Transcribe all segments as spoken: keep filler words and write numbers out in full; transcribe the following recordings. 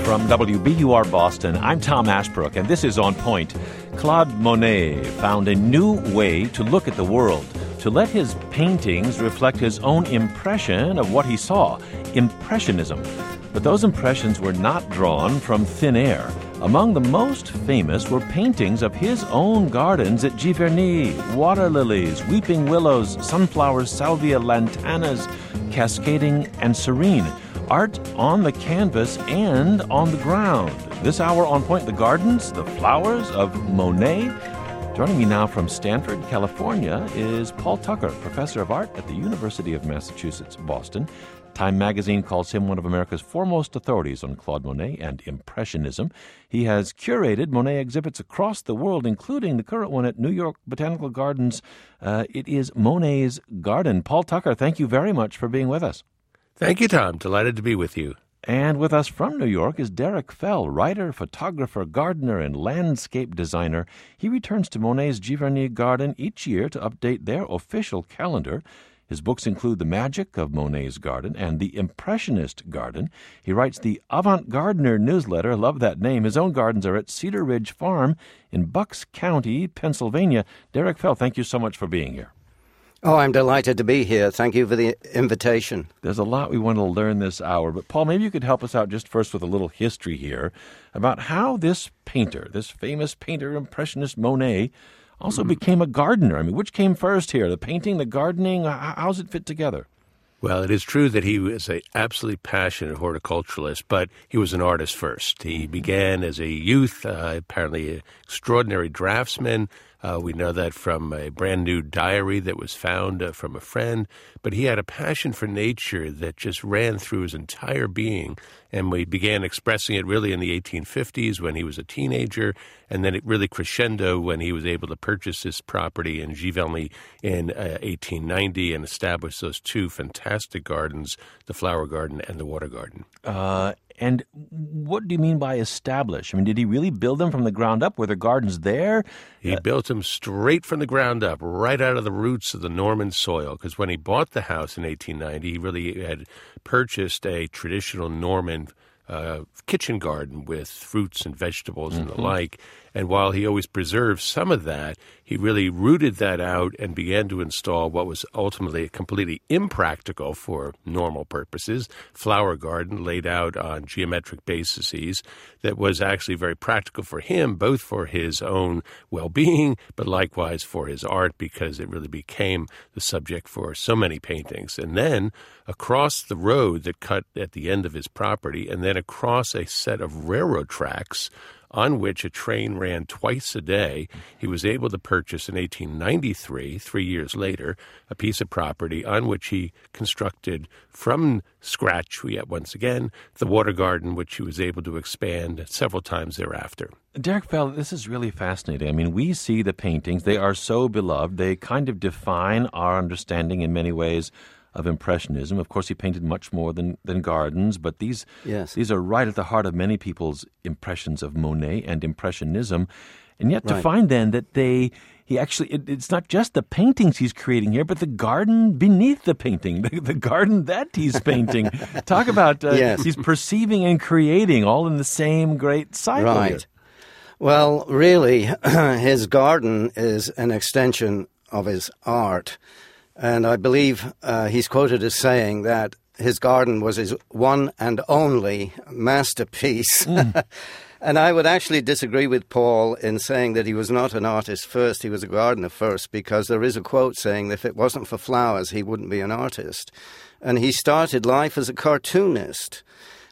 From W B U R Boston, I'm Tom Ashbrook, and this is On Point. Claude Monet found a new way to look at the world, to let his paintings reflect his own impression of what he saw, Impressionism. But those impressions were not drawn from thin air. Among the most famous were paintings of his own gardens at Giverny: water lilies, weeping willows, sunflowers, salvia, lantanas, cascading and serene. Art on the canvas and on the ground. This hour on Point, the gardens, the flowers of Monet. Joining me now from Stanford, California, is Paul Tucker, professor of art at the University of Massachusetts, Boston. Time magazine calls him one of America's foremost authorities on Claude Monet and Impressionism. He has curated Monet exhibits across the world, including the current one at New York Botanical Gardens. Uh, it is Monet's Garden. Paul Tucker, thank you very much for being with us. Thank you, Tom. Delighted to be with you. And with us from New York is Derek Fell, writer, photographer, gardener, and landscape designer. He returns to Monet's Giverny garden each year to update their official calendar. His books include The Magic of Monet's Garden and The Impressionist Garden. He writes the Avant Gardener newsletter. I love that name. His own gardens are at Cedar Ridge Farm in Bucks County, Pennsylvania. Derek Fell, thank you so much for being here. Oh, I'm delighted to be here. Thank you for the invitation. There's a lot we want to learn this hour, but Paul, maybe you could help us out just first with a little history here about how this painter, this famous painter, Impressionist Monet, also mm-hmm. became a gardener. I mean, which came first here, the painting, the gardening? How's it fit together? Well, it is true that he was an absolutely passionate horticulturalist, but he was an artist first. He began as a youth, uh, apparently an extraordinary draftsman. Uh, we know that from a brand new diary that was found uh, from a friend. But he had a passion for nature that just ran through his entire being. And we began expressing it really in the eighteen fifties when he was a teenager. And then it really crescendo when he was able to purchase this property in Giverny in uh, eighteen ninety and establish those two fantastic gardens, the flower garden and the water garden. Uh, and what do you mean by establish? I mean, did he really build them from the ground up? Were there gardens there? He uh, built them straight from the ground up, right out of the roots of the Norman soil. Because when he bought the house in eighteen ninety, he really had purchased a traditional Norman uh, kitchen garden with fruits and vegetables mm-hmm. and the like. And while he always preserved some of that, he really rooted that out and began to install what was ultimately completely impractical for normal purposes, flower garden laid out on geometric bases that was actually very practical for him, both for his own well-being, but likewise for his art, because it really became the subject for so many paintings. And then across the road that cut at the end of his property, and then across a set of railroad tracks on which a train ran twice a day, he was able to purchase in eighteen ninety-three, three years later, a piece of property on which he constructed from scratch, yet once again, the water garden, which he was able to expand several times thereafter. Derek Fell, this is really fascinating. I mean, we see the paintings. They are so beloved. They kind of define our understanding in many ways of Impressionism. Of course, he painted much more than, than gardens, but these yes. these are right at the heart of many people's impressions of Monet and Impressionism. And yet to right. find then that they, he actually, it, it's not just the paintings he's creating here, but the garden beneath the painting, the, the garden that he's painting. Talk about, uh, yes. he's perceiving and creating all in the same great cycle Right. here. Well, really, his garden is an extension of his art. And I believe uh, he's quoted as saying that his garden was his one and only masterpiece. Mm. And I would actually disagree with Paul in saying that he was not an artist first, he was a gardener first, because there is a quote saying that if it wasn't for flowers, he wouldn't be an artist. And he started life as a cartoonist.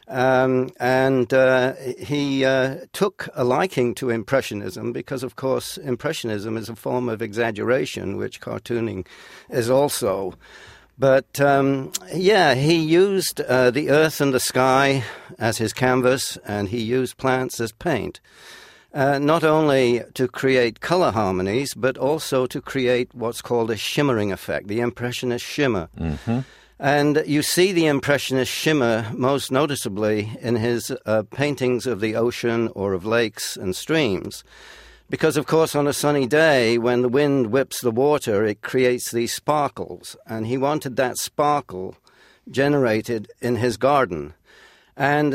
Um, and uh, he uh, took a liking to Impressionism because, of course, Impressionism is a form of exaggeration, which cartooning is also. But, um, yeah, he used uh, the earth and the sky as his canvas, and he used plants as paint, uh, not only to create color harmonies, but also to create what's called a shimmering effect, the Impressionist shimmer. Mm-hmm. And you see the Impressionist shimmer most noticeably in his uh, paintings of the ocean or of lakes and streams. Because, of course, on a sunny day, when the wind whips the water, it creates these sparkles. And he wanted that sparkle generated in his garden. And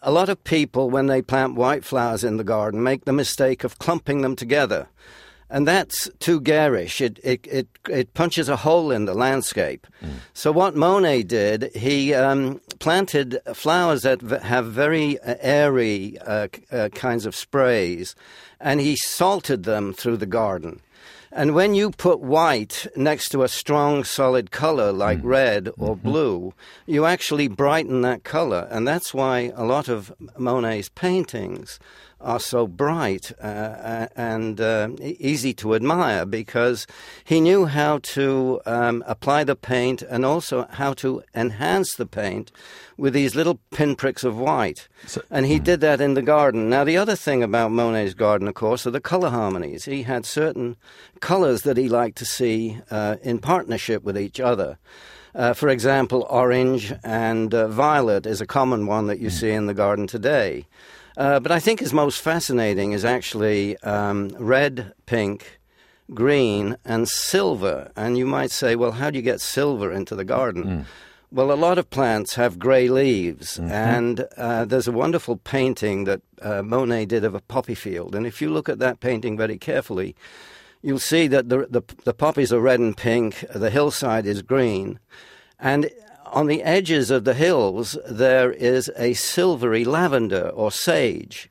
a lot of people, when they plant white flowers in the garden, make the mistake of clumping them together. And that's too garish. It, it, it, it punches a hole in the landscape. Mm. So what Monet did, he um, planted flowers that v- have very uh, airy uh, uh, kinds of sprays, and he salted them through the garden. And when you put white next to a strong, solid color like mm. red or mm-hmm. blue, you actually brighten that color. And that's why a lot of Monet's paintings are so bright uh, and uh, easy to admire, because he knew how to um, apply the paint and also how to enhance the paint with these little pinpricks of white. So, and he mm. did that in the garden. Now, the other thing about Monet's garden, of course, are the color harmonies. He had certain colors that he liked to see uh, in partnership with each other. Uh, for example, orange and uh, violet is a common one that you mm. see in the garden today. Uh, but I think his most fascinating is actually um, red, pink, green, and silver. And you might say, well, how do you get silver into the garden? Mm. Well, a lot of plants have gray leaves, mm-hmm. and uh, there's a wonderful painting that uh, Monet did of a poppy field. And if you look at that painting very carefully, you'll see that the, the, the poppies are red and pink, the hillside is green, and on the edges of the hills, there is a silvery lavender or sage.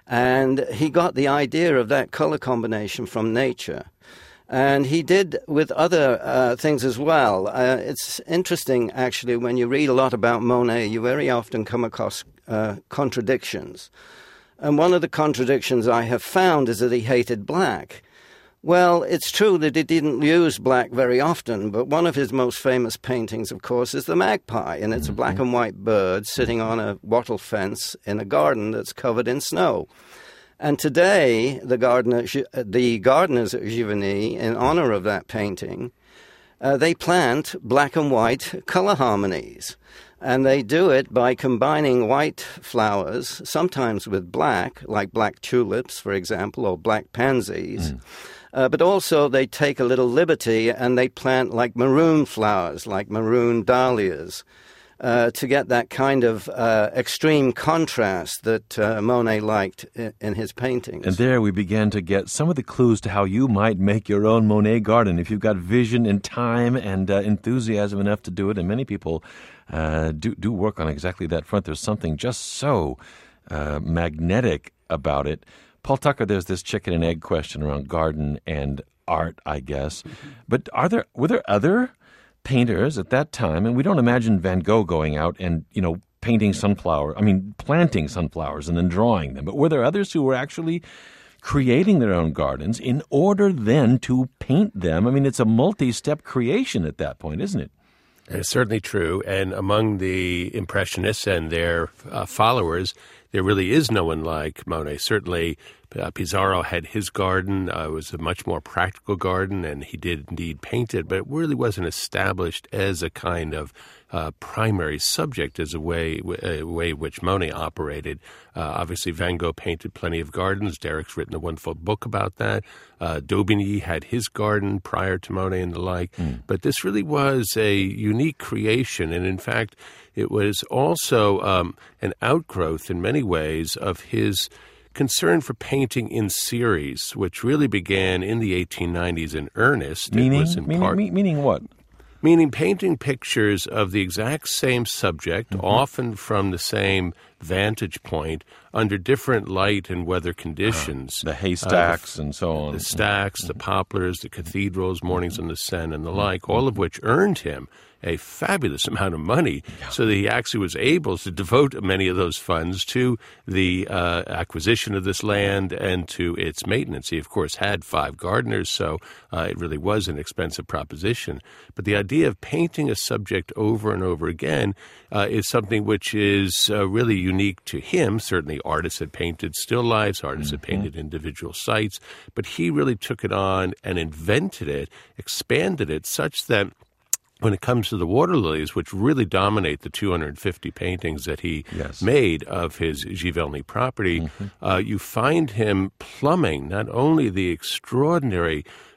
And he got the idea of that color combination from nature. And he did with other uh, things as well. Uh, it's interesting, actually, when you read a lot about Monet, you very often come across uh, contradictions. And one of the contradictions I have found is that he hated black. Well, it's true that he didn't use black very often, but one of his most famous paintings, of course, is the magpie, and it's a black and white bird sitting on a wattle fence in a garden that's covered in snow. And today, the, gardener, the gardeners at Giverny, in honor of that painting, uh, they plant black and white color harmonies. And they do it by combining white flowers, sometimes with black, like black tulips, for example, or black pansies. Mm. Uh, but also they take a little liberty and they plant like maroon flowers, like maroon dahlias, uh, to get that kind of uh, extreme contrast that uh, Monet liked in, in his paintings. And there we began to get some of the clues to how you might make your own Monet garden if you've got vision and time and uh, enthusiasm enough to do it. And many people uh, do, do work on exactly that front. There's something just so uh, magnetic about it. Paul Tucker, there's this chicken and egg question around garden and art, I guess. Mm-hmm. But are there were there other painters at that time? And we don't imagine Van Gogh going out and, you know, painting sunflower, I mean, planting sunflowers and then drawing them. But were there others who were actually creating their own gardens in order then to paint them? I mean, it's a multi-step creation at that point, isn't it? It's certainly true. And among the Impressionists and their uh, followers, there really is no one like Monet. Certainly, uh, Pissarro had his garden. Uh, it was a much more practical garden, and he did indeed paint it, but it really wasn't established as a kind of uh, primary subject as a way a way which Monet operated. Uh, obviously, Van Gogh painted plenty of gardens. Derek's written a wonderful book about that. Uh, Daubigny had his garden prior to Monet and the like. Mm. But this really was a unique creation, and in fact, it was also um, an outgrowth in many ways of his concern for painting in series, which really began in the eighteen nineties in earnest. Meaning, it was in meaning, part, meaning what? Meaning painting pictures of the exact same subject, mm-hmm. often from the same vantage point, under different light and weather conditions. Uh, the haystacks uh, and so on. The stacks, mm-hmm. the poplars, the cathedrals, mornings on the Seine, and the like, all of which earned him a fabulous amount of money, yeah. so that he actually was able to devote many of those funds to the uh, acquisition of this land and to its maintenance. He, of course, had five gardeners, so uh, it really was an expensive proposition. But the idea of painting a subject over and over again uh, is something which is uh, really unique to him. Certainly artists had painted still lifes, artists mm-hmm. had painted individual sites, but he really took it on and invented it, expanded it such that when it comes to the water lilies, which really dominate the two hundred fifty paintings that he yes. made of his Giverny property, mm-hmm. uh, you find him plumbing not only the extraordinary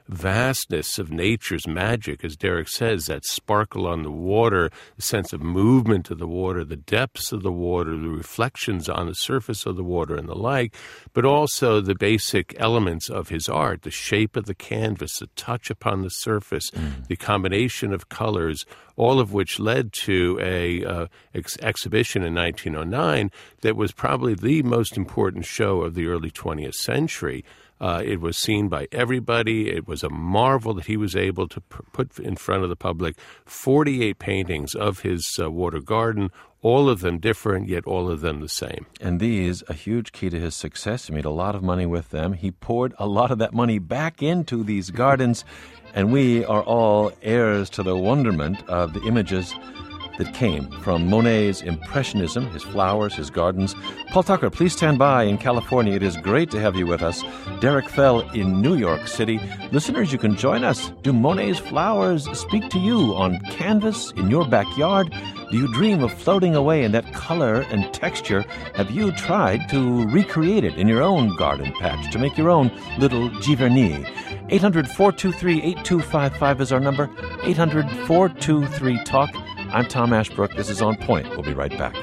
vastness of nature's magic, as Derek says, that sparkle on the water, the sense of movement of the water, the depths of the water, the reflections on the surface of the water and the like, but also the basic elements of his art, the shape of the canvas, the touch upon the surface, mm. the combination of colors, all of which led to a uh, ex- exhibition in nineteen oh nine that was probably the most important show of the early twentieth century. Uh, it was seen by everybody. It was a marvel that he was able to p- put in front of the public forty-eight paintings of his uh, water garden, all of them different, yet all of them the same. And these, a huge key to his success. He made a lot of money with them. He poured a lot of that money back into these gardens, and we are all heirs to the wonderment of the images that came from Monet's Impressionism, his flowers, his gardens. Paul Tucker, please stand by in California. It is great to have you with us. Derek Fell in New York City. Listeners, you can join us. Do Monet's flowers speak to you on canvas in your backyard? Do you dream of floating away in that color and texture? Have you tried to recreate it in your own garden patch, to make your own little Giverny? eight hundred, four two three, eight two five five is our number. eight hundred, four two three, talk. I'm Tom Ashbrook. This is On Point. We'll be right back.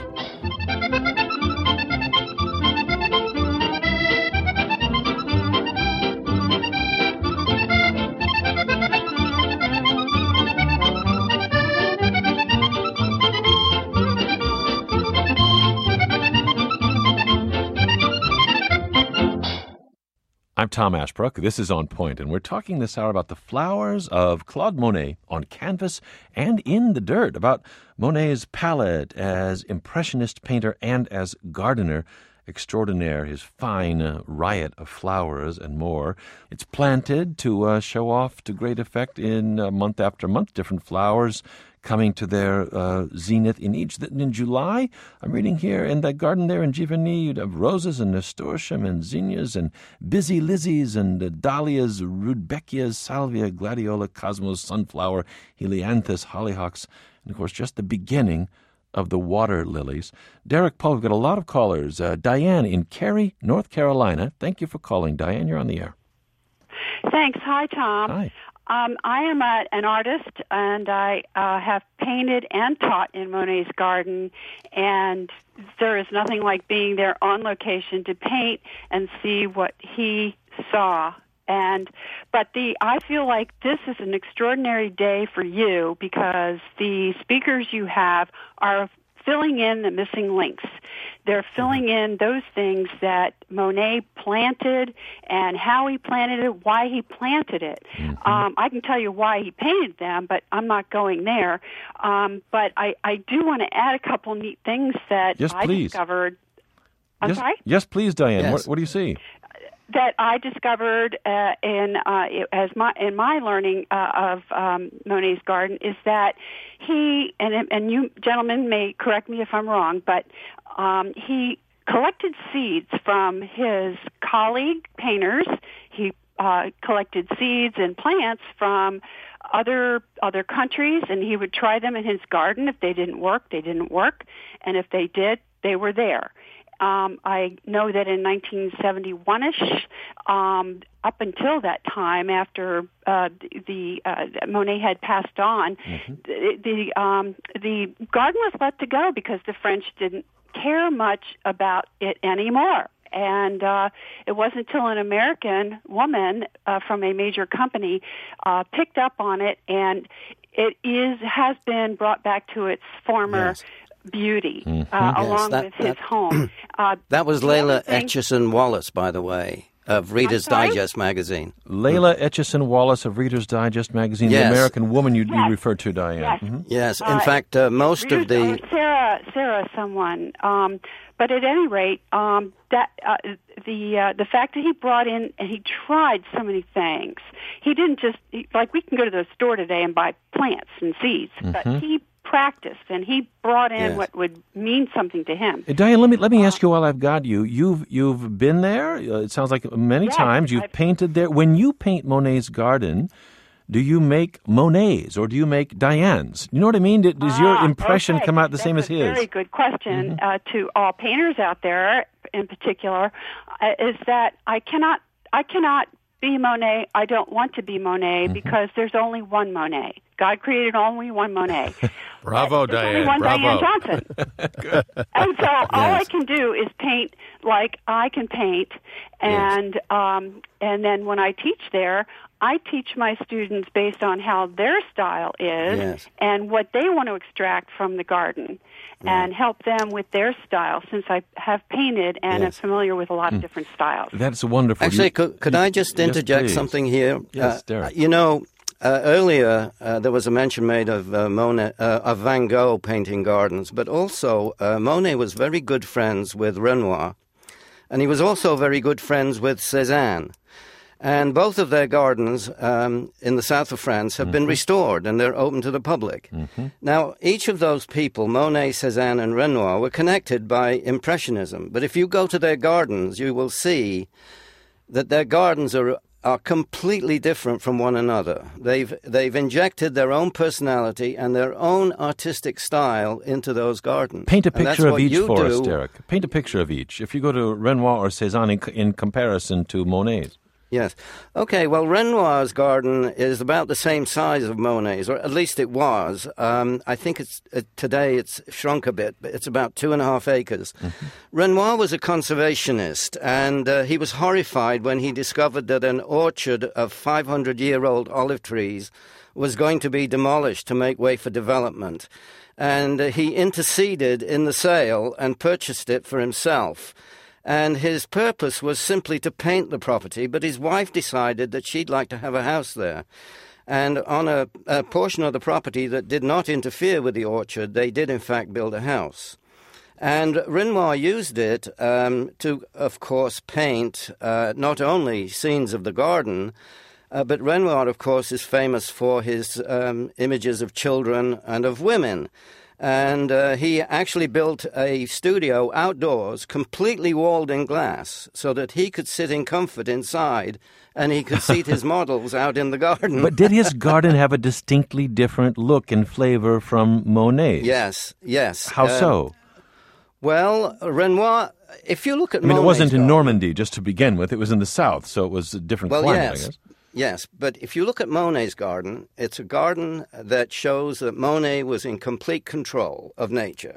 I'm Tom Ashbrook. This is On Point, and we're talking this hour about the flowers of Claude Monet on canvas and in the dirt, about Monet's palette as impressionist painter and as gardener extraordinaire, his fine uh, riot of flowers and more. It's planted to uh, show off to great effect in uh, month after month, different flowers coming to their uh, zenith in each. In July, I'm reading here, in that garden there in Giverny, you'd have roses and nasturtium and zinnias and busy lizzies and uh, dahlias, rudbeckias, salvia, gladiola, cosmos, sunflower, helianthus, hollyhocks, and of course just the beginning of the water lilies. Derek, Paul, we've got a lot of callers. Uh, Diane in Cary, North Carolina. Thank you for calling. Diane, you're on the air. Thanks. Hi, Tom. Hi. Um, I am a, an artist, and I uh, have painted and taught in Monet's garden, and there is nothing like being there on location to paint and see what he saw. And but the I feel like this is an extraordinary day for you because the speakers you have are filling in the missing links. They're filling in those things that Monet planted and how he planted it, why he planted it. Mm-hmm. Um, I can tell you why he painted them, but I'm not going there. Um, but I, I do want to add a couple neat things that yes, I please. discovered. I'm yes, sorry? Yes, please, Diane. Yes. What, what do you see? That I discovered uh, in uh, as my in my learning uh, of um, Monet's garden is that he and and you gentlemen may correct me if I'm wrong, but um, he collected seeds from his colleague painters. He uh, collected seeds and plants from other other countries, and he would try them in his garden. If they didn't work, they didn't work, and if they did, they were there. Um, I know that in nineteen seventy-one-ish, um, up until that time, after uh, the uh, Monet had passed on, mm-hmm. the the, um, the garden was let to go because the French didn't care much about it anymore. And uh, it wasn't until an American woman uh, from a major company uh, picked up on it, and it is has been brought back to its former. Yes. beauty, mm-hmm. uh, yes, along that, with his that, home. Uh, that was Layla Etchison Wallace, by the way, of Reader's Digest magazine. Layla Etchison Wallace of Reader's Digest magazine, yes. the American woman you, yes. you referred to, Diane. Yes, mm-hmm. yes. in uh, fact, uh, most Reader's, of the... Uh, Sarah, Sarah someone. Um, but at any rate, um, that uh, the uh, the fact that he brought in and he tried so many things. He didn't just, he, like we can go to the store today and buy plants and seeds, mm-hmm. but he practiced and he brought in yes. what would mean something to him. Hey, Diane, let me let me uh, ask you while I've got you. You've you've been there. Uh, it sounds like many yes, times. You've I've, painted there. When you paint Monet's garden, do you make Monets or do you make Dianes? You know what I mean? Does your uh, impression okay. come out the That's same as his? That's a very good question mm-hmm. uh, to all painters out there, in particular, uh, is that I cannot I cannot be Monet. I don't want to be Monet mm-hmm. because there's only one Monet. God created only one Monet. Bravo, there's Diane. Only one Bravo. Diane Johnson. And so yes. all I can do is paint like I can paint, and yes. um, and then when I teach there, I teach my students based on how their style is yes. and what they want to extract from the garden. Right. And help them with their style, since I have painted and yes. am familiar with a lot of mm. different styles. That's wonderful. Actually, you, could, could you, I just interject yes, something here? Yes, uh, Derek. You know, uh, earlier uh, there was a mention made of uh, Monet, uh, of Van Gogh painting gardens, but also uh, Monet was very good friends with Renoir, and he was also very good friends with Cézanne. And both of their gardens um, in the south of France have mm-hmm. been restored, and they're open to the public. Mm-hmm. Now, each of those people, Monet, Cézanne, and Renoir, were connected by Impressionism. But if you go to their gardens, you will see that their gardens are are completely different from one another. They've they've injected their own personality and their own artistic style into those gardens. Paint a picture of each for do. us, Derek. Paint a picture of each. If you go to Renoir or Cézanne in, in comparison to Monet's. Yes. Okay, well, Renoir's garden is about the same size of Monet's, or at least it was. Um, I think it's uh, today it's shrunk a bit, but it's about two and a half acres. Mm-hmm. Renoir was a conservationist, and uh, he was horrified when he discovered that an orchard of five hundred year old olive trees was going to be demolished to make way for development. And uh, he interceded in the sale and purchased it for himself. And his purpose was simply to paint the property, but his wife decided that she'd like to have a house there. And on a, a portion of the property that did not interfere with the orchard, they did in fact build a house. And Renoir used it um, to, of course, paint uh, not only scenes of the garden, uh, but Renoir, of course, is famous for his um, images of children and of women. And uh, he actually built a studio outdoors, completely walled in glass, so that he could sit in comfort inside and he could seat his models out in the garden. But did his garden have a distinctly different look and flavor from Monet's? Yes, yes. How uh, so? Well, Renoir, if you look at I mean, Monet's it wasn't in garden, Normandy, just to begin with. It was in the south, so it was a different well, climate, yes. I guess. Yes, but if you look at Monet's garden, it's a garden that shows that Monet was in complete control of nature.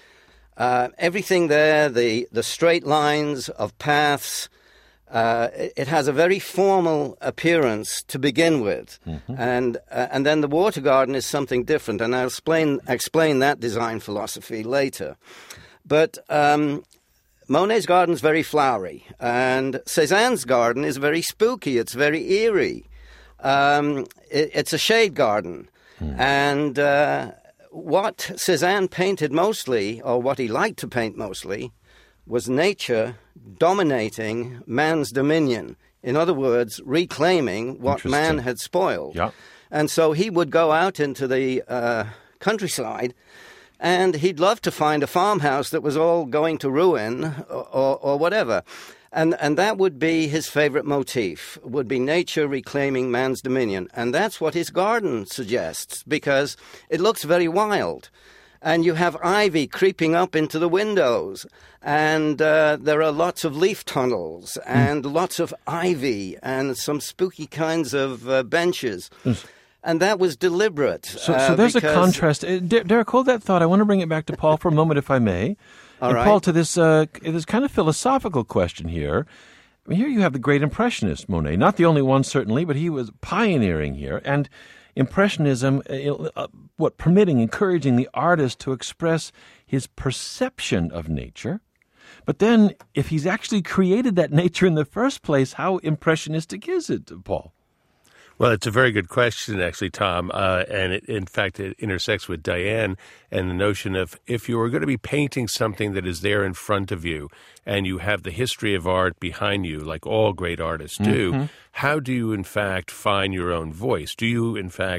Uh, everything there, the, the straight lines of paths, uh, it, it has a very formal appearance to begin with. Mm-hmm. And uh, and then the water garden is something different, and I'll explain, explain that design philosophy later. But Um, Monet's garden is very flowery, and Cézanne's garden is very spooky. It's very eerie. Um, it, it's a shade garden. Hmm. And uh, what Cézanne painted mostly, or what he liked to paint mostly, was nature dominating man's dominion. In other words, reclaiming what man had spoiled. Yeah. And so he would go out into the uh, countryside, and he'd love to find a farmhouse that was all going to ruin or, or, or whatever. And and that would be his favorite motif, would be nature reclaiming man's dominion. And that's what his garden suggests, because it looks very wild. And you have ivy creeping up into the windows, and uh, there are lots of leaf tunnels, and mm. lots of ivy, and some spooky kinds of uh, benches. Mm. And that was deliberate. So, uh, so there's because... a contrast. Uh, Der- Derek, hold that thought. I want to bring it back to Paul for a moment, if I may. All and right. Paul, to this uh, this kind of philosophical question here. I mean, here you have the great Impressionist, Monet. Not the only one, certainly, but he was pioneering here. And Impressionism, uh, uh, what, permitting, encouraging the artist to express his perception of nature. But then, if he's actually created that nature in the first place, how impressionistic is it, Paul? Well, it's a very good question, actually, Tom, uh, and it, in fact, it intersects with Diane and the notion of if you were going to be painting something that is there in front of you and you have the history of art behind you, like all great artists do, mm-hmm. how do you, in fact, find your own voice? Do you, in fact,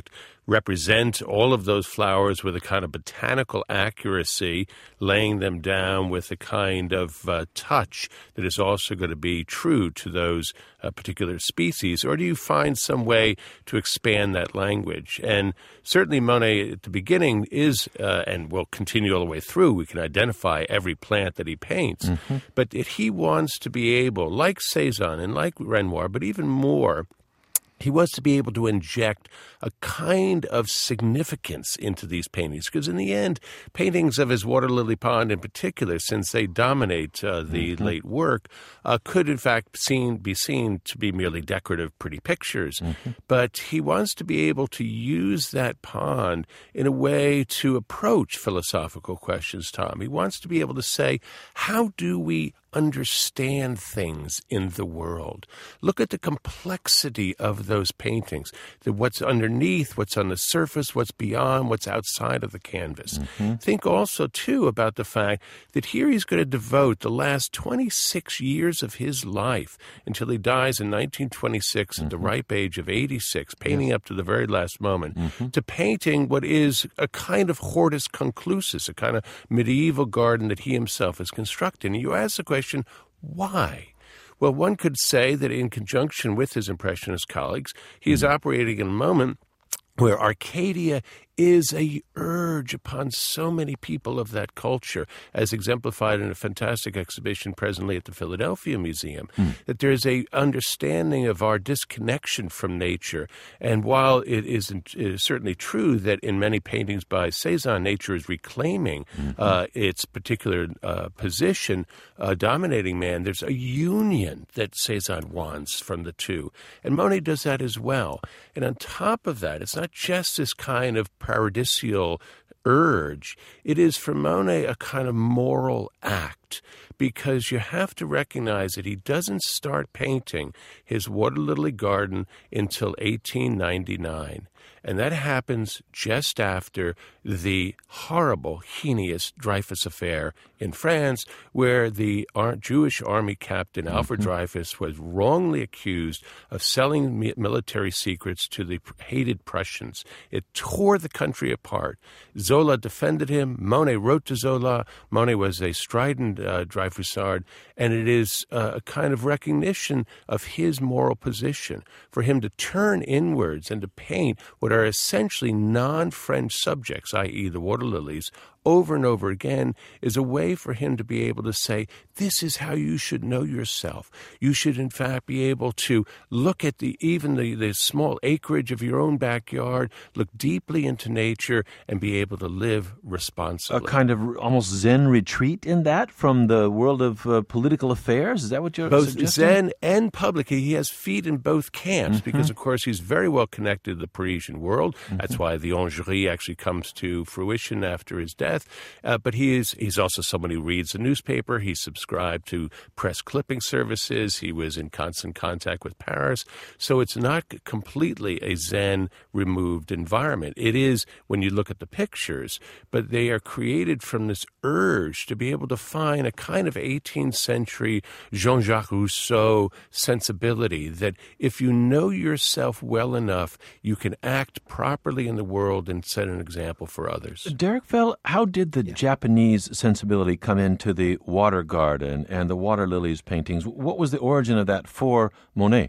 represent all of those flowers with a kind of botanical accuracy, laying them down with a kind of uh, touch that is also going to be true to those uh, particular species? Or do you find some way to expand that language? And certainly Monet at the beginning is, uh, and will continue all the way through, we can identify every plant that he paints, mm-hmm. but he wants to be able, like Cézanne and like Renoir, but even more, he wants to be able to inject a kind of significance into these paintings, because in the end, paintings of his Water Lily Pond in particular, since they dominate uh, the mm-hmm. late work, uh, could in fact seen, be seen to be merely decorative, pretty pictures. Mm-hmm. But he wants to be able to use that pond in a way to approach philosophical questions, Tom. He wants to be able to say, how do we understand things in the world? Look at the complexity of those paintings, the, what's underneath, what's on the surface, what's beyond, what's outside of the canvas. Mm-hmm. Think also, too, about the fact that here he's going to devote the last twenty-six years of his life until he dies in nineteen twenty-six mm-hmm. at the ripe age of eighty-six, painting yes. up to the very last moment, mm-hmm. to painting what is a kind of hortus conclusus, a kind of medieval garden that he himself has constructed. And you ask the question, why? Well, one could say that in conjunction with his Impressionist colleagues, he is operating in a moment where Arcadia is a urge upon so many people of that culture, as exemplified in a fantastic exhibition presently at the Philadelphia Museum, mm. that there's a understanding of our disconnection from nature. And while it is, it is certainly true that in many paintings by Cézanne, nature is reclaiming mm-hmm. uh, its particular uh, position, uh, dominating man, there's a union that Cézanne wants from the two. And Monet does that as well. And on top of that, it's not just this kind of paradisial urge. It is for Monet a kind of moral act, because you have to recognize that he doesn't start painting his Water Lily Garden until eighteen ninety-nine. And that happens just after the horrible, heinous Dreyfus affair in France, where the Jewish army captain Alfred mm-hmm. Dreyfus was wrongly accused of selling military secrets to the hated Prussians. It tore the country apart. Zola defended him. Monet wrote to Zola. Monet was a strident uh, Dreyfusard, and it is uh, a kind of recognition of his moral position for him to turn inwards and to paint what are essentially non-French subjects, that is the water lilies, over and over again, is a way for him to be able to say, this is how you should know yourself. You should, in fact, be able to look at the even the, the small acreage of your own backyard, look deeply into nature, and be able to live responsibly. A kind of almost Zen retreat in that from the world of uh, political affairs? Is that what you're both suggesting? Zen and public. He has feet in both camps mm-hmm. because, of course, he's very well connected to the Parisian world. Mm-hmm. That's why the Orangerie actually comes to fruition after his death. Uh, but he is he's also someone who reads the newspaper. He's subscribed to press clipping services. He was in constant contact with Paris. So it's not completely a Zen removed environment. It is when you look at the pictures, but they are created from this urge to be able to find a kind of eighteenth century Jean-Jacques Rousseau sensibility that if you know yourself well enough, you can act properly in the world and set an example for others. Derek Fell, how did the yeah. Japanese sensibility come into the water garden and the water lilies paintings? What was the origin of that for Monet?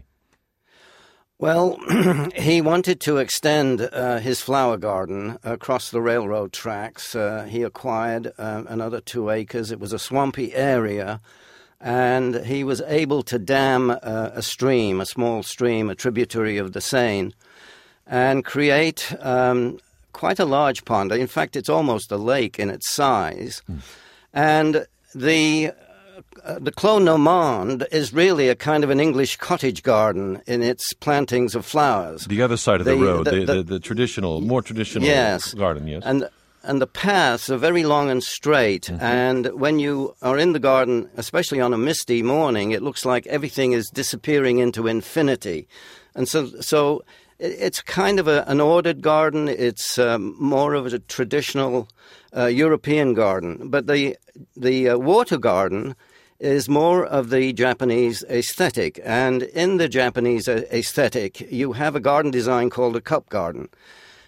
Well, he wanted to extend uh, his flower garden across the railroad tracks. Uh, he acquired uh, another two acres. It was a swampy area, and he was able to dam uh, a stream, a small stream, a tributary of the Seine, and create um, quite a large pond. In fact, it's almost a lake in its size. Mm. And the uh, the Clos Normand is really a kind of an English cottage garden in its plantings of flowers. The other side of the, the road, the, the, the, the traditional, more traditional yes. garden, yes. And and the paths are very long and straight. Mm-hmm. And when you are in the garden, especially on a misty morning, it looks like everything is disappearing into infinity. And so so it's kind of a, an ordered garden. It's um, more of a traditional uh, European garden. But the the uh, water garden is more of the Japanese aesthetic. And in the Japanese aesthetic, you have a garden design called a cup garden.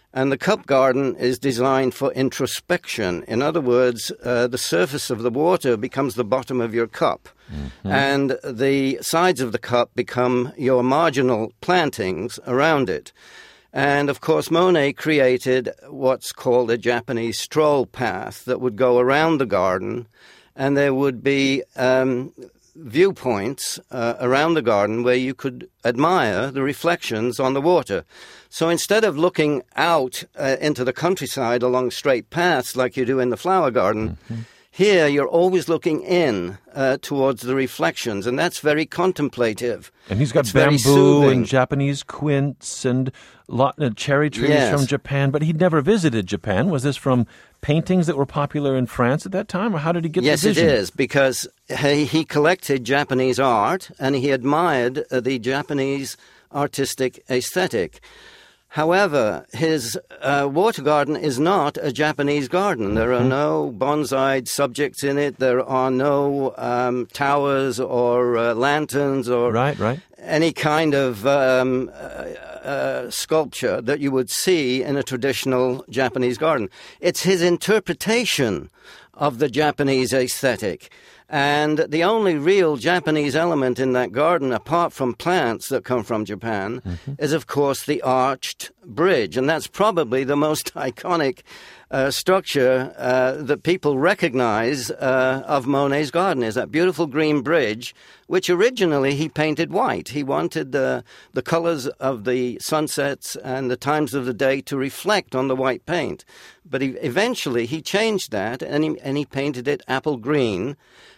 And the cup garden is designed for introspection. In other words, uh, the surface of the water becomes the bottom of your cup. Mm-hmm. And the sides of the cup become your marginal plantings around it. And, of course, Monet created what's called a Japanese stroll path that would go around the garden, and there would be um, viewpoints uh, around the garden where you could admire the reflections on the water. So instead of looking out uh, into the countryside along straight paths like you do in the flower garden, mm-hmm. here you're always looking in uh, towards the reflections, and that's very contemplative. And he's got it's bamboo and Japanese quince and lot, uh, cherry trees yes. from Japan, but he'd never visited Japan. Was this from paintings that were popular in France at that time, or how did he get yes, the vision? Yes, it is, because he, he collected Japanese art, and he admired uh, the Japanese artistic aesthetic. However, his uh, water garden is not a Japanese garden. There are no bonsai subjects in it. There are no um, towers or uh, lanterns or right, right. any kind of um, uh, uh, sculpture that you would see in a traditional Japanese garden. It's his interpretation of the Japanese aesthetic. And the only real Japanese element in that garden, apart from plants that come from Japan, mm-hmm. is, of course, the arched bridge. And that's probably the most iconic uh, structure uh, that people recognize uh, of Monet's garden, is that beautiful green bridge, which originally he painted white. He wanted the, the colors of the sunsets and the times of the day to reflect on the white paint. But he, eventually he changed that, and he, and he painted it apple green.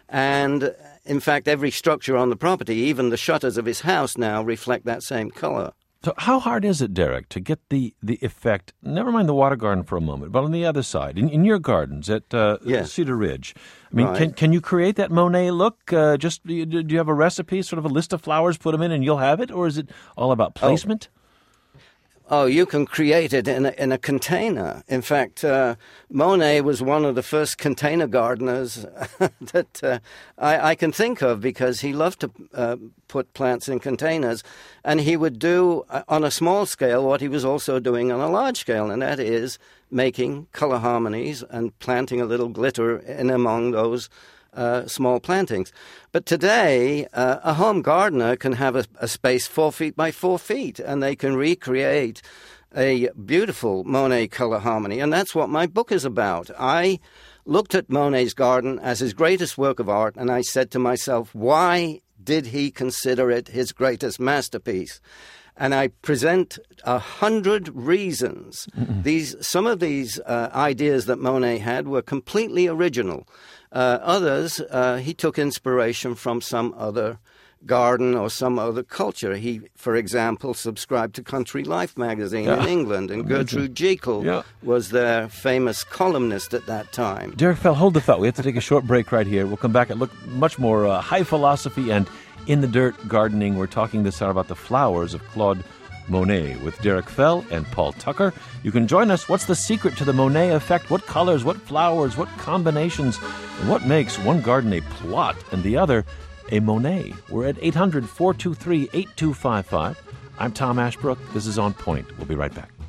And, in fact, every structure on the property, even the shutters of his house now, reflect that same color. So how hard is it, Derek, to get the, the effect, never mind the water garden for a moment, but on the other side, in, in your gardens at uh, yes. Cedar Ridge, I mean, right. can can you create that Monet look? Uh, just do you have a recipe, sort of a list of flowers, put them in and you'll have it? Or is it all about placement? Oh. Oh, you can create it in a, in a container. In fact, uh, Monet was one of the first container gardeners that uh, I, I can think of, because he loved to uh, put plants in containers. And he would do, uh, on a small scale, what he was also doing on a large scale, and that is making color harmonies and planting a little glitter in among those Uh, small plantings. But today, uh, a home gardener can have a, a space four feet by four feet, and they can recreate a beautiful Monet color harmony. And that's what my book is about. I looked at Monet's garden as his greatest work of art, and I said to myself, why did he consider it his greatest masterpiece? And I present a hundred reasons. Mm-mm. These, some of these uh, ideas that Monet had were completely original. Uh, others, uh, he took inspiration from some other garden or some other culture. He, for example, subscribed to Country Life magazine yeah. in England, and Gertrude Jekyll yeah. was their famous columnist at that time. Derek Fell, hold the thought. We have to take a short break right here. We'll come back and look much more uh, high philosophy and in-the-dirt gardening. We're talking this hour about the flowers of Claude Monet with Derek Fell and Paul Tucker. You can join us. What's the secret to the Monet effect? What colors, what flowers, what combinations, and what makes one garden a plot and the other a Monet? We're at eight hundred, four two three, eight two five five. I'm Tom Ashbrook. This is On Point. We'll be right back.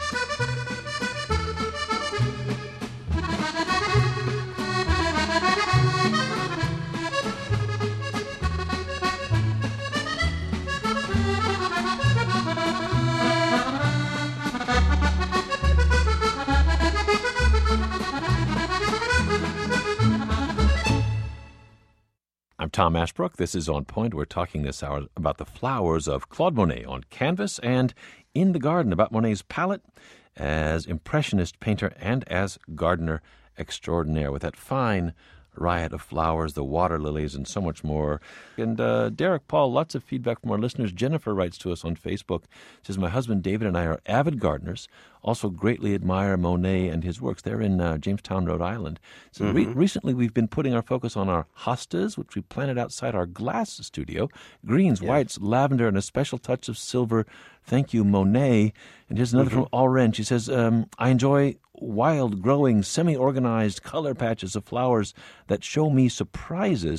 Tom Ashbrook. This is On Point. We're talking this hour about the flowers of Claude Monet on canvas and in the garden, about Monet's palette as impressionist painter and as gardener extraordinaire, with that fine riot of flowers, the water lilies, and so much more. And uh, Derek, Paul, lots of feedback from our listeners. Jennifer writes to us on Facebook, says, my husband David and I are avid gardeners, also greatly admire Monet and his works. They're in uh, Jamestown, Rhode Island. So mm-hmm. re- recently we've been putting our focus on our hostas, which we planted outside our glass studio. Greens, yeah. whites, lavender, and a special touch of silver. Thank you, Monet. And here's another mm-hmm. from Alren. She says, um, I enjoy wild, growing, semi-organized color patches of flowers that show me surprises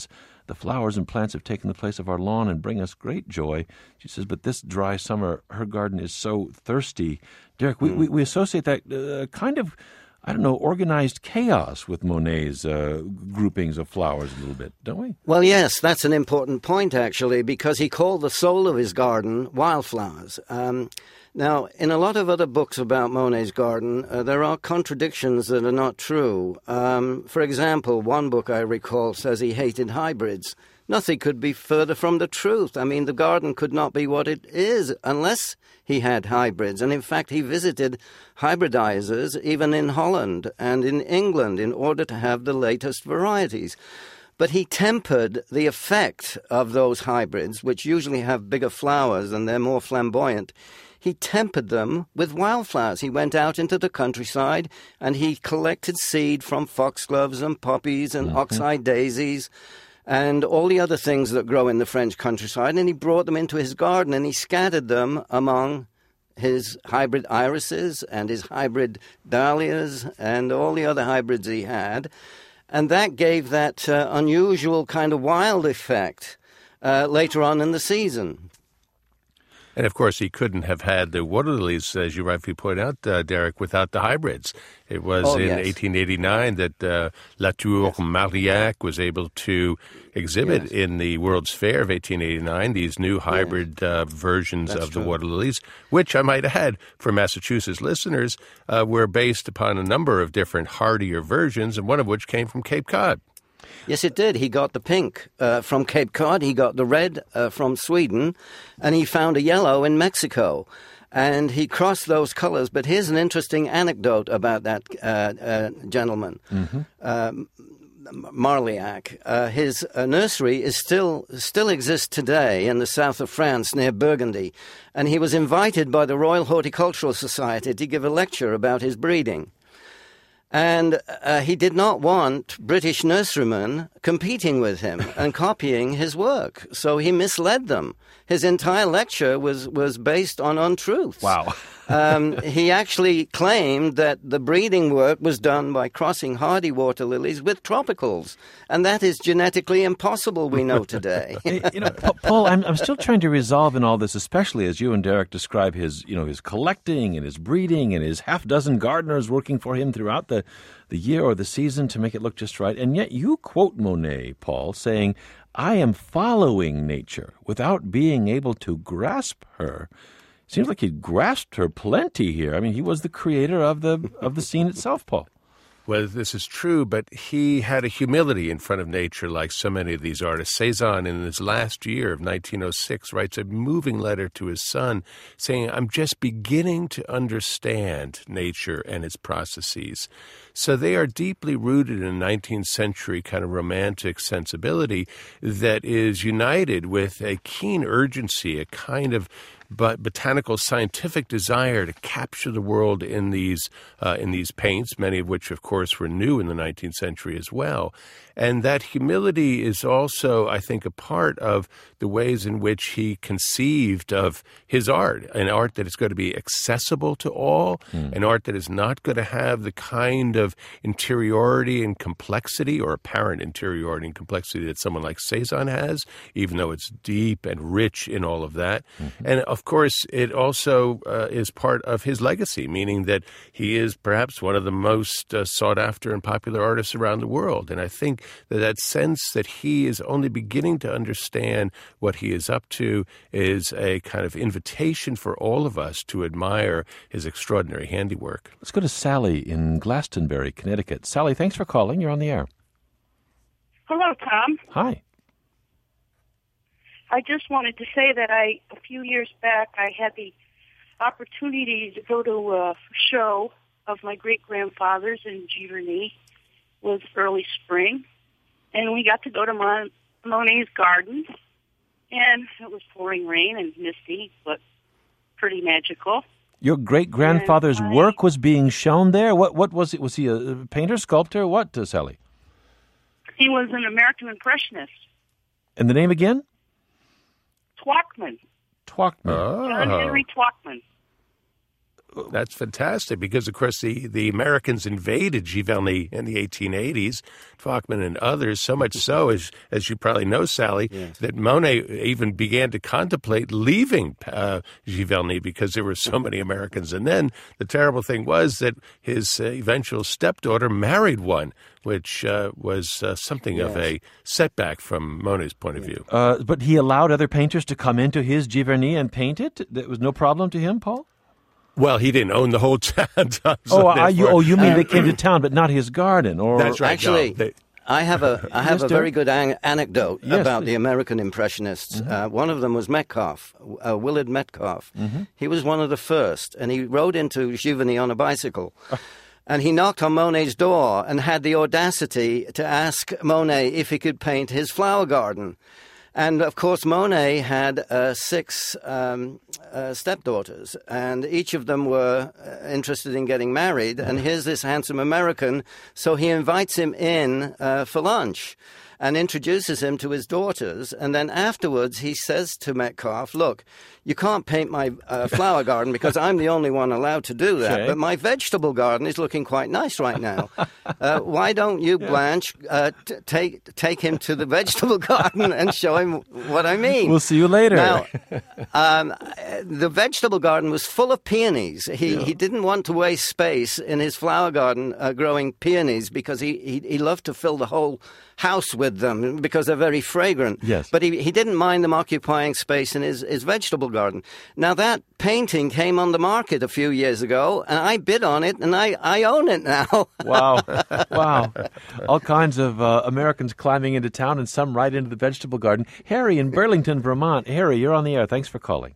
The flowers and plants have taken the place of our lawn and bring us great joy. She says, but this dry summer, her garden is so thirsty. Derek, we, mm. we, we associate that uh, kind of, I don't know, organized chaos with Monet's uh, groupings of flowers a little bit, don't we? Well, yes, that's an important point, actually, because he called the soul of his garden wildflowers. Um, now, in a lot of other books about Monet's garden, uh, there are contradictions that are not true. Um, for example, one book I recall says he hated hybrids. Nothing could be further from the truth. I mean, the garden could not be what it is unless he had hybrids. And in fact, he visited hybridizers even in Holland and in England in order to have the latest varieties. But he tempered the effect of those hybrids, which usually have bigger flowers and they're more flamboyant. He tempered them with wildflowers. He went out into the countryside and he collected seed from foxgloves and poppies and mm-hmm. oxeye daisies and all the other things that grow in the French countryside, and he brought them into his garden and he scattered them among his hybrid irises and his hybrid dahlias and all the other hybrids he had. And that gave that uh, unusual kind of wild effect uh, later on in the season. And, of course, he couldn't have had the water lilies, as you rightfully point out, uh, Derek, without the hybrids. It was oh, in yes. eighteen eighty-nine that uh, Latour yes. Marillac was able to exhibit yes. in the World's Fair of eighteen eighty-nine these new hybrid yes. uh, versions That's of true. the water lilies, which I might add for Massachusetts listeners uh, were based upon a number of different hardier versions, and one of which came from Cape Cod. Yes, it did. He got the pink uh, from Cape Cod, he got the red uh, from Sweden, and he found a yellow in Mexico. And he crossed those colors. But here's an interesting anecdote about that uh, uh, gentleman, mm-hmm. uh, Marillac. Uh, his uh, nursery is still still exists today in the south of France near Burgundy. And he was invited by the Royal Horticultural Society to give a lecture about his breeding. And uh, he did not want British nurserymen competing with him and copying his work. So he misled them. His entire lecture was, was based on untruths. Wow. um, he actually claimed that the breeding work was done by crossing hardy water lilies with tropicals. And that is genetically impossible, we know today. You know, Paul, I'm, I'm still trying to resolve in all this, especially as you and Derek describe his, you know, his collecting and his breeding and his half dozen gardeners working for him throughout the, the year or the season to make it look just right. And yet you quote Monet, Paul, saying, I am following nature without being able to grasp her. Seems like he grasped her plenty here. I mean, he was the creator of the of the scene itself, Paul. Well, this is true, but he had a humility in front of nature like so many of these artists. Cézanne, in his last year of nineteen oh six, writes a moving letter to his son saying, I'm just beginning to understand nature and its processes. So they are deeply rooted in a nineteenth century kind of romantic sensibility that is united with a keen urgency, a kind of but botanical scientific desire to capture the world in these uh, in these paints, many of which, of course, were new in the nineteenth century as well. And that humility is also, I think, a part of the ways in which he conceived of his art, an art that is going to be accessible to all, mm. an art that is not going to have the kind of interiority and complexity or apparent interiority and complexity that someone like Cézanne has, even though it's deep and rich in all of that. Mm-hmm. And, of course, it also uh, is part of his legacy, meaning that he is perhaps one of the most uh, sought-after and popular artists around the world. And I think that that sense that he is only beginning to understand what he is up to is a kind of invitation for all of us to admire his extraordinary handiwork. Let's go to Sally in Glastonbury, Connecticut. Sally, thanks for calling. You're on the air. Hello, Tom. Hi. I just wanted to say that I, a few years back, I had the opportunity to go to a show of my great-grandfather's in Giverny. It was early spring, and we got to go to Mon- Monet's garden, and it was pouring rain and misty, but pretty magical. Your great-grandfather's I, work was being shown there? What What was it? Was he a painter, sculptor? What, uh, Sally? He was an American Impressionist. And the name again? Twachtman. Twachtman. Oh. John Henry Twachtman. That's fantastic because, of course, the, the Americans invaded Giverny in the eighteen eighties, Faulkner and others, so much so, as as you probably know, Sally, yes. that Monet even began to contemplate leaving uh, Giverny because there were so many Americans. And then the terrible thing was that his uh, eventual stepdaughter married one, which uh, was uh, something yes. of a setback from Monet's point of view. Uh, but he allowed other painters to come into his Giverny and paint it? There was no problem to him, Paul? Well, he didn't own the whole town. So oh, I, you, oh, you mean um, they came to town, but not his garden? Or That's right. Actually, no, they, I have a I have yes, a very good an- anecdote yes, about please. the American Impressionists. Mm-hmm. Uh, one of them was Metcalf, uh, Willard Metcalf. Mm-hmm. He was one of the first, and he rode into Giverny on a bicycle. And he knocked on Monet's door and had the audacity to ask Monet if he could paint his flower garden. And, of course, Monet had uh, six um, uh, stepdaughters, and each of them were uh, interested in getting married. And here's this handsome American, so he invites him in uh, for lunch and introduces him to his daughters. And then afterwards he says to Metcalf, look, you can't paint my uh, flower garden because I'm the only one allowed to do that. Okay. But my vegetable garden is looking quite nice right now. Uh, why don't you, yeah. Blanche, uh, t- take take him to the vegetable garden and show him what I mean? We'll see you later. Now, um, the vegetable garden was full of peonies. He yeah. he didn't want to waste space in his flower garden uh, growing peonies because he, he, he loved to fill the whole house with them because they're very fragrant. Yes. But he, he didn't mind them occupying space in his, his vegetable garden. Now, that painting came on the market a few years ago, and I bid on it, and I, I own it now. Wow. Wow. All kinds of uh, Americans climbing into town and some right into the vegetable garden. Harry in Burlington, Vermont. Harry, you're on the air. Thanks for calling.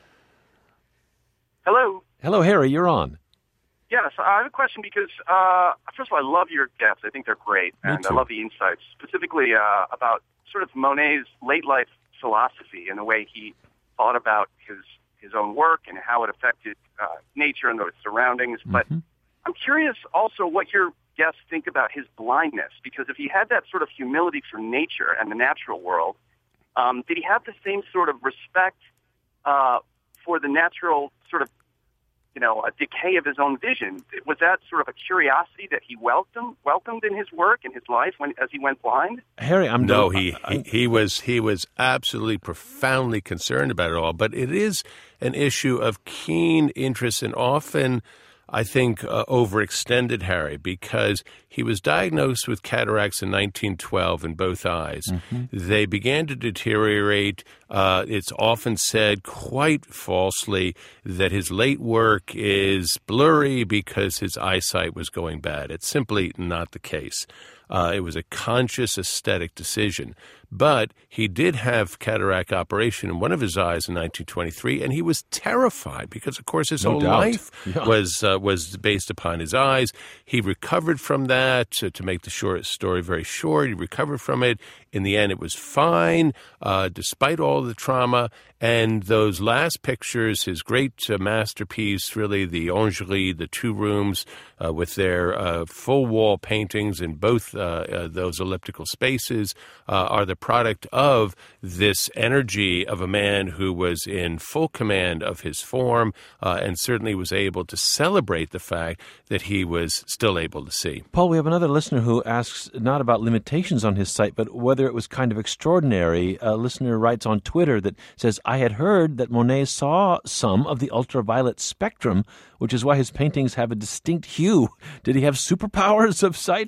Hello. Hello, Harry. You're on. Yes, I have a question because, uh, first of all, I love your guests. I think they're great, and I love the insights, specifically uh, about sort of Monet's late-life philosophy and the way he thought about his, his own work and how it affected uh, nature and its surroundings. Mm-hmm. But I'm curious also what your guests think about his blindness, because if he had that sort of humility for nature and the natural world, um, did he have the same sort of respect uh, for the natural sort of you know, a decay of his own vision? Was that sort of a curiosity that he welcomed welcomed in his work and his life when as he went blind? Harry, I'm no, he, he he was he was absolutely profoundly concerned about it all. But it is an issue of keen interest and often, I think, uh, overextended, Harry, because he was diagnosed with cataracts in nineteen twelve in both eyes. Mm-hmm. They began to deteriorate. Uh, it's often said, quite falsely, that his late work is blurry because his eyesight was going bad. It's simply not the case. Uh, it was a conscious aesthetic decision. But he did have cataract operation in one of his eyes in nineteen twenty-three, and he was terrified because, of course, his no whole doubt. life yeah. was uh, was based upon his eyes. He recovered from that. To, to make the short story very short, he recovered from it. In the end, it was fine, uh, despite all the trauma. And those last pictures, his great uh, masterpiece, really, the Orangerie, the two rooms uh, with their uh, full-wall paintings in both uh, uh, those elliptical spaces, uh, are the product of this energy of a man who was in full command of his form uh, and certainly was able to celebrate the fact that he was still able to see. Paul, we have another listener who asks not about limitations on his sight, but whether it was kind of extraordinary. A listener writes on Twitter that says, I had heard that Monet saw some of the ultraviolet spectrum, which is why his paintings have a distinct hue. Did he have superpowers of sight?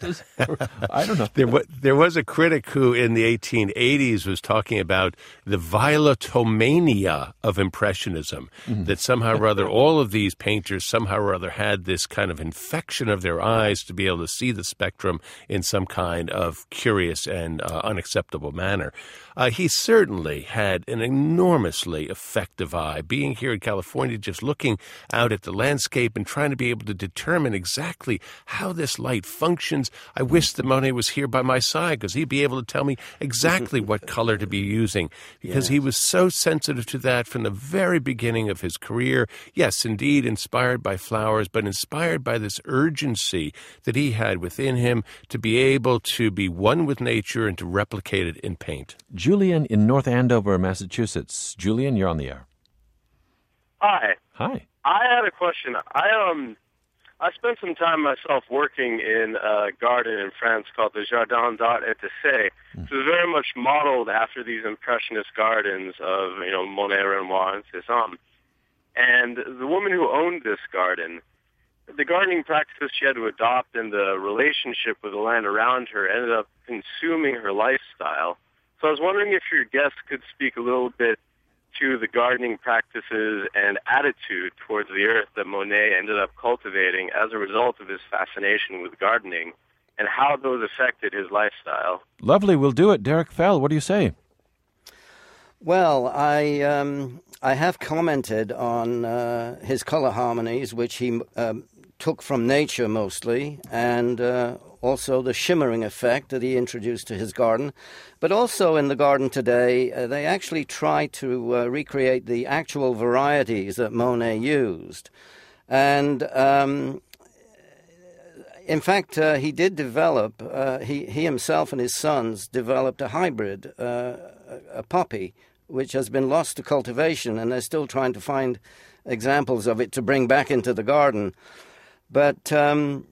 I don't know. There was, there was a critic who in the eighteen eighties was talking about the violetomania of Impressionism, mm-hmm. that somehow or other all of these painters somehow or other had this kind of infection of their eyes to be able to see the spectrum in some kind of curious and uh, unacceptable manner. Uh, he certainly had an enormously effective eye. Being here in California, just looking out at the landscape and trying to be able to determine exactly how this light functions. I wish that Monet was here by my side because he'd be able to tell me exactly what color to be using, because yes. he was so sensitive to that from the very beginning of his career. Yes, indeed, inspired by flowers, but inspired by this urgency that he had within him to be able to be one with nature and to replicate it in paint. Julian in North Andover, Massachusetts. Julian, you're on the air. Hi. Hi. I had a question. I um, I spent some time myself working in a garden in France called the Jardin d'Art et d'Essai. Mm. So it was very much modeled after these impressionist gardens of, you know, Monet, Renoir, and Cézanne. And the woman who owned this garden, the gardening practices she had to adopt and the relationship with the land around her ended up consuming her lifestyle. So I was wondering if your guest could speak a little bit to the gardening practices and attitude towards the earth that Monet ended up cultivating as a result of his fascination with gardening, and how those affected his lifestyle. Lovely, we'll do it. Derek Fell, what do you say? Well, I um, I have commented on uh, his color harmonies, which he um, took from nature mostly, and uh, also the shimmering effect that he introduced to his garden. But also in the garden today, uh, they actually try to uh, recreate the actual varieties that Monet used. And um, in fact, uh, he did develop, uh, he, he himself and his sons developed a hybrid, uh, a poppy, which has been lost to cultivation, and they're still trying to find examples of it to bring back into the garden. But um,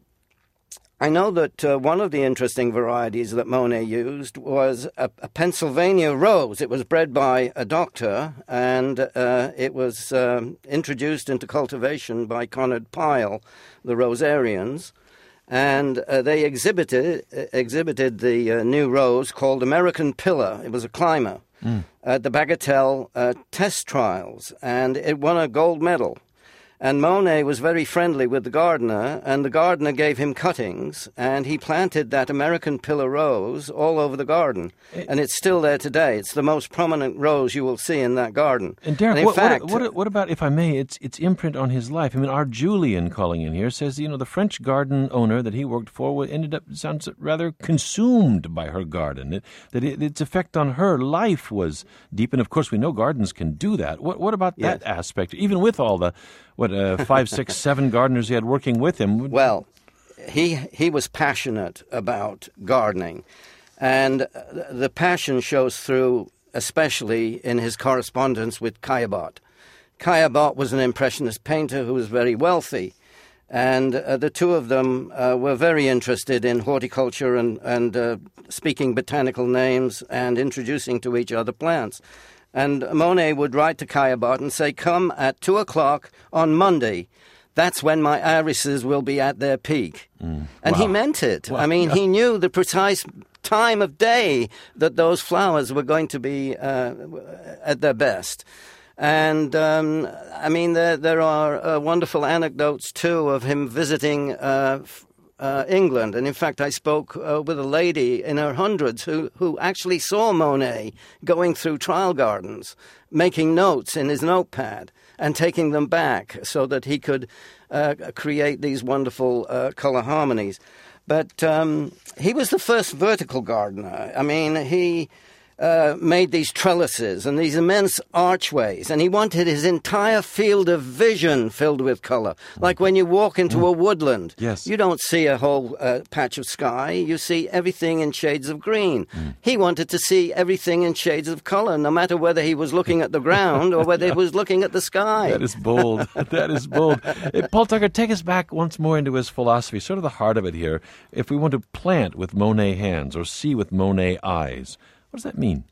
I know that uh, one of the interesting varieties that Monet used was a, a Pennsylvania rose. It was bred by a doctor, and uh, it was um, introduced into cultivation by Conrad Pyle, the Rosarians. And uh, they exhibited exhibited the uh, new rose called American Pillar. It was a climber mm. at the Bagatelle uh, test trials, and it won a gold medal. And Monet was very friendly with the gardener, and the gardener gave him cuttings, and he planted that American Pillar rose all over the garden. It, and it's still there today. It's the most prominent rose you will see in that garden. And Derek, and in what, fact, what, what, what about, if I may, its its imprint on his life? I mean, our Julian calling in here says, you know, the French garden owner that he worked for ended up, sounds rather consumed by her garden, it, that it, its effect on her life was deep. And of course, we know gardens can do that. What, what about yes. that aspect, even with all the... What, uh, five, six, seven gardeners he had working with him? Well, he he was passionate about gardening, and the passion shows through especially in his correspondence with Caillebotte. Caillebotte was an impressionist painter who was very wealthy, and uh, the two of them uh, were very interested in horticulture and, and uh, speaking botanical names and introducing to each other plants. And Monet would write to Caillebotte and say, come at two o'clock on Monday. That's when my irises will be at their peak. Mm. And wow. he meant it. Wow. I mean, yeah. he knew the precise time of day that those flowers were going to be uh, at their best. And, um, I mean, there, there are uh, wonderful anecdotes, too, of him visiting uh Uh, England. And in fact, I spoke uh, with a lady in her hundreds who, who actually saw Monet going through trial gardens, making notes in his notepad and taking them back so that he could uh, create these wonderful uh, color harmonies. But um, he was the first vertical gardener. I mean, he uh, made these trellises and these immense archways, and he wanted his entire field of vision filled with color. Like when you walk into mm. a woodland, yes. you don't see a whole uh, patch of sky, you see everything in shades of green. Mm. He wanted to see everything in shades of color, no matter whether he was looking at the ground or whether yeah. he was looking at the sky. That is bold. That is bold. Uh, Paul Tucker, take us back once more into his philosophy, sort of the heart of it here. If we want to plant with Monet hands or see with Monet eyes, what does that mean?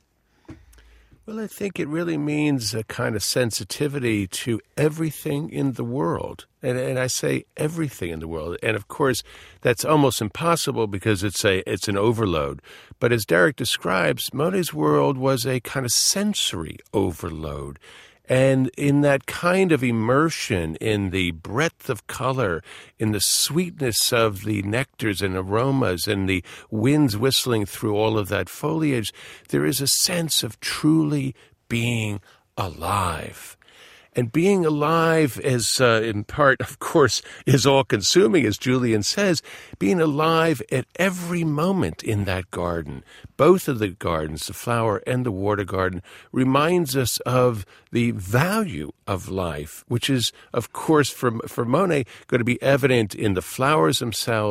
Well, I think it really means a kind of sensitivity to everything in the world. And, and I say everything in the world. And, of course, that's almost impossible because it's a it's an overload. But as Derek describes, Monet's world was a kind of sensory overload. And in that kind of immersion in the breadth of color, in the sweetness of the nectars and aromas and the winds whistling through all of that foliage, there is a sense of truly being alive. And being alive is, uh, in part, of course, is all-consuming, as Julian says. Being alive at every moment in that garden, both of the gardens, the flower and the water garden, reminds us of the value of life, which is, of course, for, for Monet, going to be evident in the flowers themselves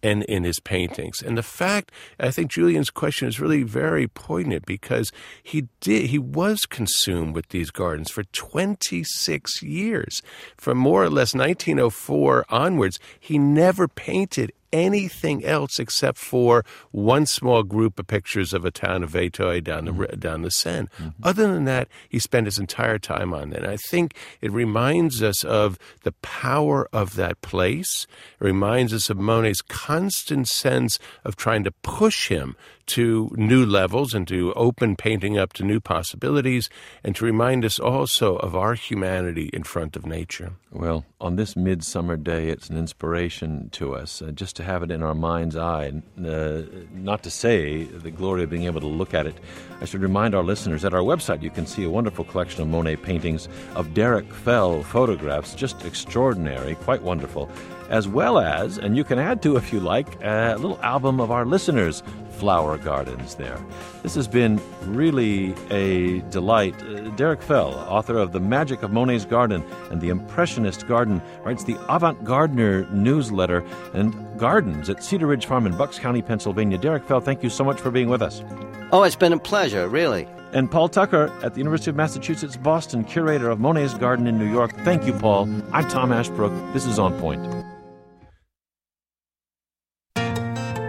and in his paintings. And the fact, I think Julian's question is really very poignant, because he did, he was consumed with these gardens for twenty-six years. From more or less nineteen oh four onwards, he never painted anything else except for one small group of pictures of a town of Vétoy down the mm-hmm. down the Seine. Mm-hmm. Other than that, he spent his entire time on that. And I think it reminds us of the power of that place. It reminds us of Monet's constant sense of trying to push him to new levels and to open painting up to new possibilities, and to remind us also of our humanity in front of nature. Well, on this midsummer day, it's an inspiration to us, uh, just to have it in our mind's eye, uh, not to say the glory of being able to look at it. I should remind our listeners, at our website you can see a wonderful collection of Monet paintings, of Derek Fell photographs, just extraordinary, quite wonderful, as well as, and you can add to if you like, a little album of our listeners' flower gardens there. This has been really a delight. Uh, Derek Fell, author of The Magic of Monet's Garden and The Impressionist Garden, writes the Avant-Gardener newsletter and gardens at Cedar Ridge Farm in Bucks County, Pennsylvania. Derek Fell, thank you so much for being with us. Oh, it's been a pleasure, really. And Paul Tucker at the University of Massachusetts Boston, curator of Monet's Garden in New York. Thank you, Paul. I'm Tom Ashbrook. This is On Point.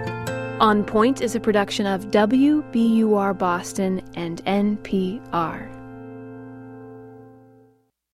On Point is a production of W B U R Boston and N P R.